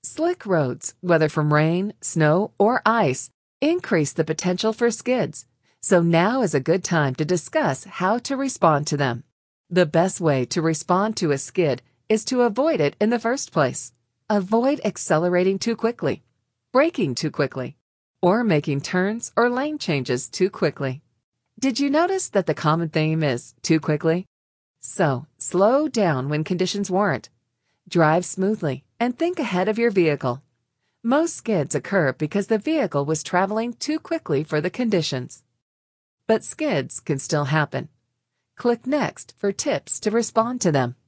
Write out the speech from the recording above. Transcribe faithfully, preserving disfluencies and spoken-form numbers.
Slick roads, whether from rain, snow, or ice, increase the potential for skids. So now is a good time to discuss how to respond to them. The best way to respond to a skid is to avoid it in the first place. Avoid accelerating too quickly, braking too quickly, or making turns or lane changes too quickly. Did you notice that the common theme is too quickly? So, slow down when conditions warrant. Drive smoothly and think ahead of your vehicle. Most skids occur because the vehicle was traveling too quickly for the conditions. But skids can still happen. Click Next for tips to respond to them.